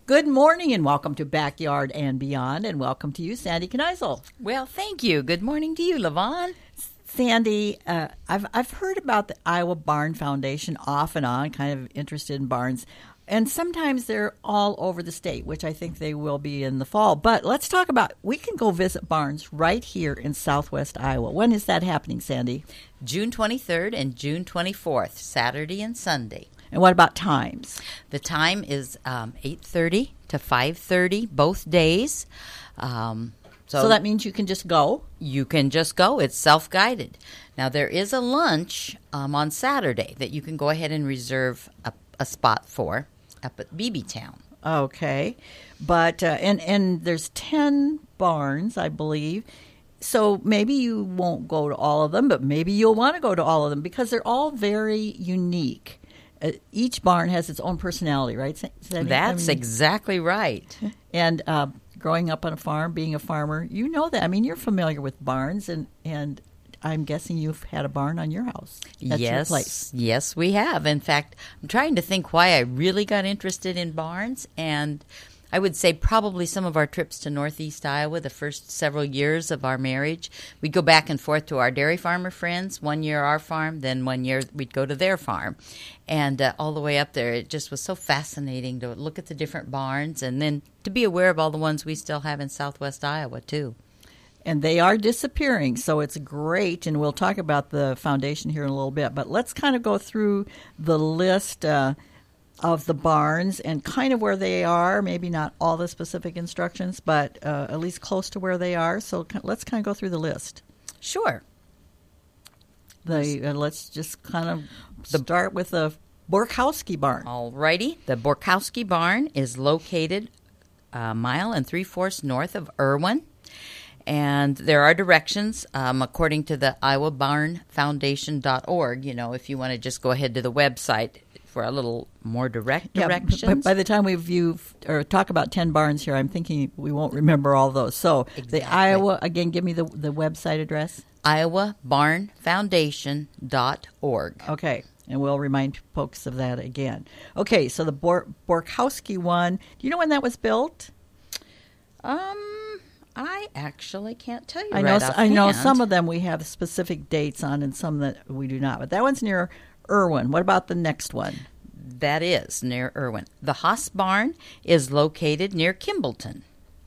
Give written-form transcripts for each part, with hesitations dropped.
Good morning and welcome to Backyard and Beyond, and welcome to you, Sandy Kneisel. Well, thank you. Good morning to you, LaVon. Sandy, I've heard about the Iowa Barn Foundation off and on, kind of interested in barns, and sometimes they're all over the state, which I think they will be in the fall. But let's talk about, we can go visit barns right here in southwest Iowa. When is that happening, Sandy? June 23rd and June 24th, Saturday and Sunday. And what about times? The time is 8:30 to 5:30 both days. So that means you can just go? You can just go. It's self-guided. Now, there is a lunch on Saturday that you can go ahead and reserve a spot for up at Beebeetown. Okay. But, and there's 10 barns, I believe. So maybe you won't go to all of them, but maybe you'll want to go to all of them because they're all very unique. Each barn has its own personality, right? That's exactly right. And growing up on a farm, being a farmer, you know that. I mean, you're familiar with barns, and I'm guessing you've had a barn on your house. That's your place. Yes, we have. In fact, I'm trying to think why I really got interested in barns, and I would say probably some of our trips to northeast Iowa, the first several years of our marriage, we'd go back and forth to our dairy farmer friends, 1 year our farm, then 1 year we'd go to their farm. And all the way up there, it just was so fascinating to look at the different barns and then to be aware of all the ones we still have in southwest Iowa, too. And they are disappearing, so it's great, and we'll talk about the foundation here in a little bit. But let's kind of go through the list of the barns and kind of where they are, maybe not all the specific instructions, but at least close to where they are. So let's kind of go through the list. Sure. Let's just kind of start with the Borkowski barn. All righty. The Borkowski barn is located 1 3/4 miles north of Erwin. And there are directions according to the iowabarnfoundation.org, if you want to just go ahead to the website for a little more direct directions. But by the time we view or talk about 10 barns here, I'm thinking we won't remember all those. So exactly. The Iowa, again, give me the website address. iowabarnfoundation.org. Okay, and we'll remind folks of that again. Okay, so the Borkowski one, do you know when that was built? I actually can't tell you I know some of them we have specific dates on and some that we do not. But that one's near Erwin. What about the next one? That is near Erwin. The Haas barn is located near Kimballton.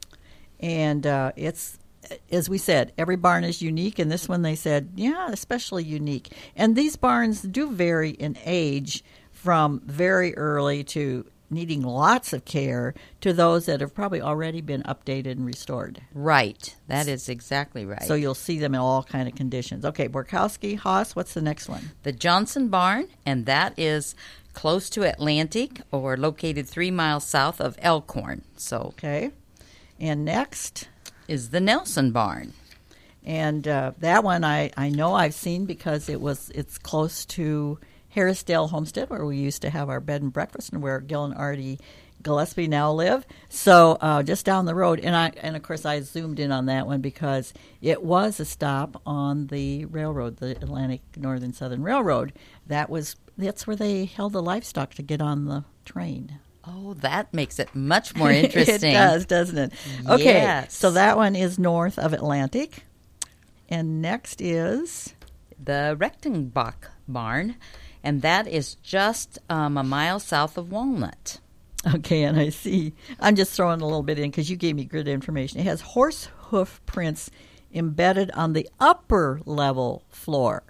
And it's, as we said, every barn is unique. And this one they said, especially unique. And these barns do vary in age from very early to needing lots of care to those that have probably already been updated and restored. Right. That is exactly right. So you'll see them in all kind of conditions. Okay, Borkowski, Haas, what's the next one? The Johnson barn, and that is close to Atlantic or located 3 miles south of Elkhorn. Okay. And next is the Nelson barn. And that one I know I've seen because it's close to Harrisdale Homestead, where we used to have our bed and breakfast, and where Gil and Artie Gillespie now live. So just down the road, and of course I zoomed in on that one because it was a stop on the railroad, the Atlantic Northern Southern Railroad. That's where they held the livestock to get on the train. Oh, that makes it much more interesting. It does, doesn't it? Okay, yes. So that one is north of Atlantic, and next is the Rechtenbach barn. And that is just a mile south of Walnut. Okay, and I see. I'm just throwing a little bit in because you gave me good information. It has horse hoof prints embedded on the upper level floor.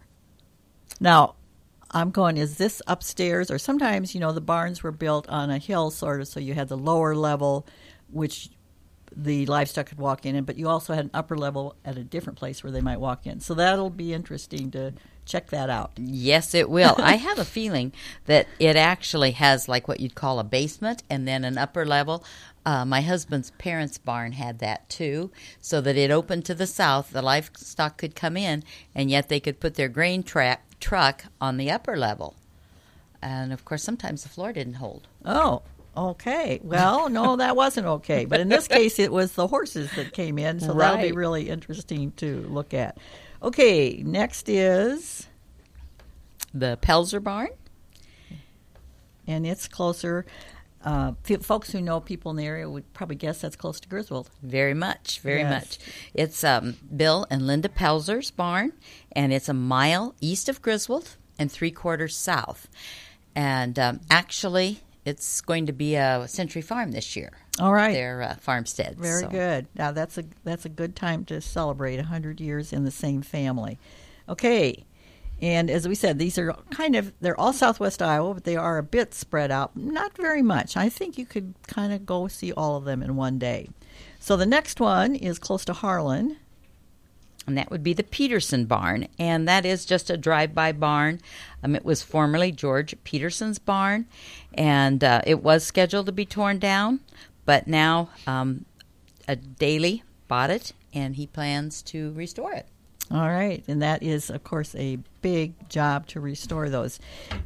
Now, I'm going, is this upstairs? Or sometimes, the barns were built on a hill sort of, so you had the lower level, which the livestock could walk in, but you also had an upper level at a different place where they might walk in. So that'll be interesting to check that out. Yes, it will. I have a feeling that it actually has like what you'd call a basement and then an upper level. My husband's parents' barn had that too, so that it opened to the south. The livestock could come in, and yet they could put their grain truck on the upper level. And, of course, sometimes the floor didn't hold. Oh, okay. Well, no, that wasn't okay. But in this case, it was the horses that came in, so that'll be really interesting to look at. Okay, next is the Pelzer barn. And it's closer. Folks who know people in the area would probably guess that's close to Griswold. Very much, very Yes. much. It's Bill and Linda Pelzer's barn, and it's a mile east of Griswold and 3/4 south. And actually, it's going to be a Century Farm this year. All right. Their farmstead. Very So, good. Now that's a good time to celebrate 100 years in the same family. Okay. And as we said, these are they're all southwest Iowa, but they are a bit spread out. Not very much. I think you could kind of go see all of them in one day. So the next one is close to Harlan. And that would be the Peterson barn. And that is just a drive-by barn. It was formerly George Peterson's barn. And it was scheduled to be torn down. But now a Daly bought it, and he plans to restore it. All right. And that is, of course, a big job to restore those.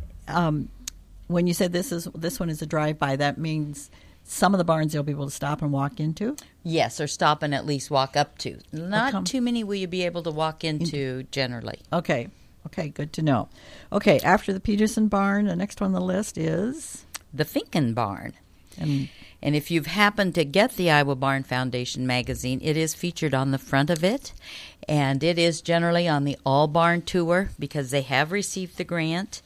When you said this one is a drive-by, that means some of the barns you'll be able to stop and walk into? Yes, or stop and at least walk up to. Not too many will you be able to walk into generally. Okay. Okay, good to know. Okay, after the Peterson barn, the next one on the list is? The Finken barn. And if you've happened to get the Iowa Barn Foundation magazine, it is featured on the front of it. And it is generally on the All Barn Tour because they have received the grant.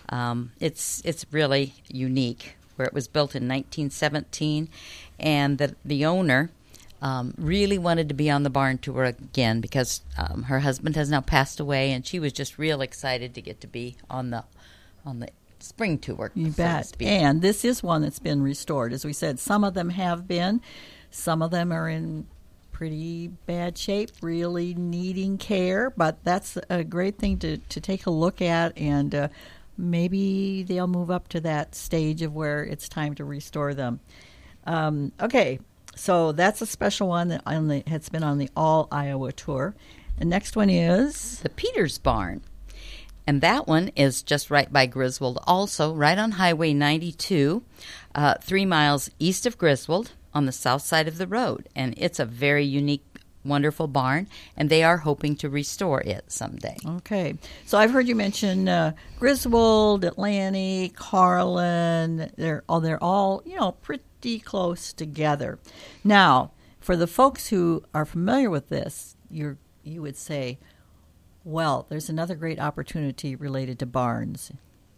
It's really unique, where it was built in 1917. And the owner really wanted to be on the barn tour again because her husband has now passed away, and she was just real excited to get to be on the spring tour. You so bet. to speak. And this is one that's been restored. As we said, some of them have been. Some of them are in pretty bad shape, really needing care. But that's a great thing to take a look at, and maybe they'll move up to that stage of where it's time to restore them. Okay, so that's a special one that has been on the All Iowa Tour. The next one is? The Peters Barn. And that one is just right by Griswold, also right on Highway 92, 3 miles east of Griswold on the south side of the road. And it's a very unique, wonderful barn, and they are hoping to restore it someday. Okay. So I've heard you mention Griswold, Atlantic, Harlan. They're all pretty close together. Now, for the folks who are familiar with this, you would say, well, there's another great opportunity related to barns.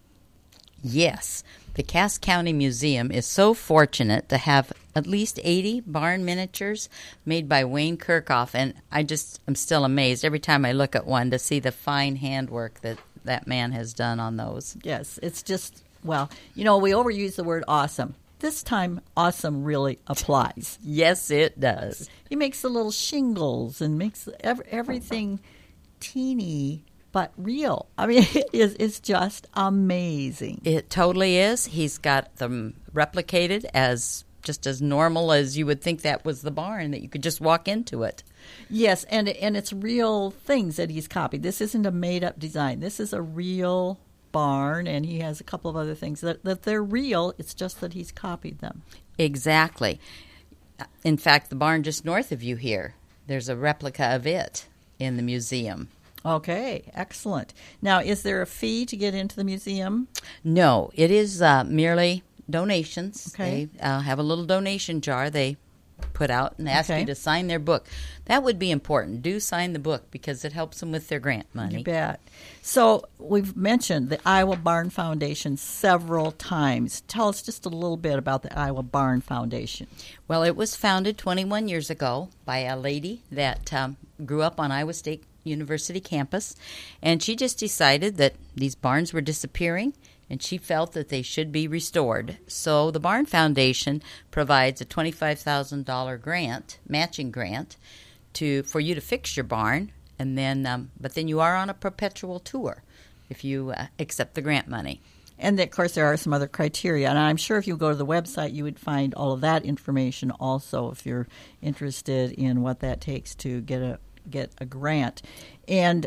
Yes. The Cass County Museum is so fortunate to have at least 80 barn miniatures made by Wayne Kirchhoff, and I'm still amazed every time I look at one to see the fine handwork that man has done on those. Yes, it's just, we overuse the word awesome. This time, awesome really applies. Yes, it does. He makes the little shingles and makes everything teeny but real. I mean, it's just amazing. It totally is. He's got them replicated as normal as you would think that was the barn, that you could just walk into it. Yes, and it's real things that he's copied. This isn't a made-up design. This is a real barn, and he has a couple of other things that they're real. It's just that he's copied them. Exactly. In fact, the barn just north of you here, there's a replica of it in the museum. Okay, excellent. Now, is there a fee to get into the museum? No, it is merely donations. Okay. They have a little donation jar they put out and ask Okay. you to sign their book. That would be important. Do sign the book because it helps them with their grant money. You bet. So we've mentioned the Iowa Barn Foundation several times. Tell us just a little bit about the Iowa Barn Foundation. Well, it was founded 21 years ago by a lady that grew up on Iowa State University campus, and she just decided that these barns were disappearing, and she felt that they should be restored. So the Barn Foundation provides a $25,000 grant, matching grant, for you to fix your barn, and then but then you are on a perpetual tour if you accept the grant money. And, of course, there are some other criteria. And I'm sure if you go to the website, you would find all of that information also if you're interested in what that takes to get a grant. And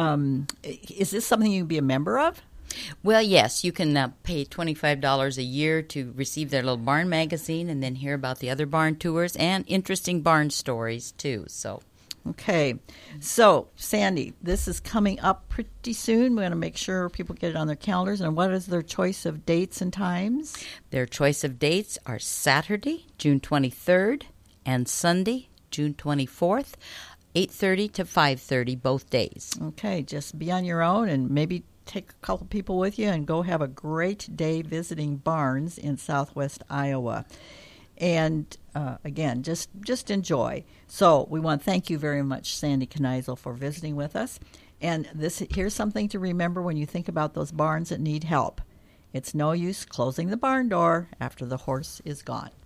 is this something you'd be a member of? Well, yes, you can pay $25 a year to receive their little barn magazine and then hear about the other barn tours and interesting barn stories, too. So Okay, so Sandy, this is coming up pretty soon. We're going to make sure people get it on their calendars. And what is their choice of dates and times? Their choice of dates are Saturday, June 23rd, and Sunday, June 24th, 8:30 to 5:30, both days. Okay, just be on your own and maybe take a couple people with you and go have a great day visiting barns in southwest Iowa. And again, just enjoy. So we want to thank you very much, Sandy Kneisel, for visiting with us. And here's something to remember when you think about those barns that need help. It's no use closing the barn door after the horse is gone.